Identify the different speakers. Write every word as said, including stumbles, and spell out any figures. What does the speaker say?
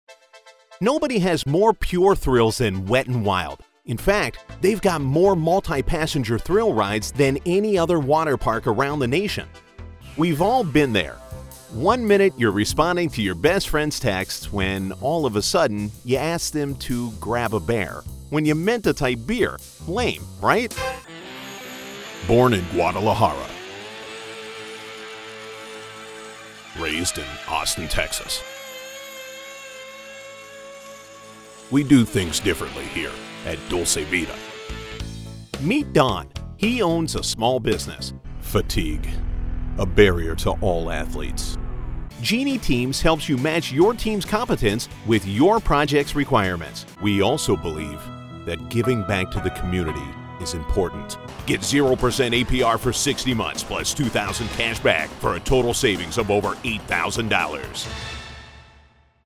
Speaker 1: Nobody has more pure thrills than Wet n Wild. In fact, they've got more multi-passenger thrill rides than any other water park around the nation. We've all been there. One minute you're responding to your best friend's texts when all of a sudden you ask them to grab a bear when you meant to type beer. Lame, right?
Speaker 2: Born in Guadalajara. Raised in Austin, Texas. We do things differently here at Dulce Vida.
Speaker 1: Meet Don. He owns a small business.
Speaker 2: Fatigue, a barrier to all athletes.
Speaker 1: Genie Teams helps you match your team's competence with your project's requirements.
Speaker 2: We also believe that giving back to the community is important. Get zero percent A P R for sixty months plus two thousand dollars cash back for a total savings of over eight thousand dollars.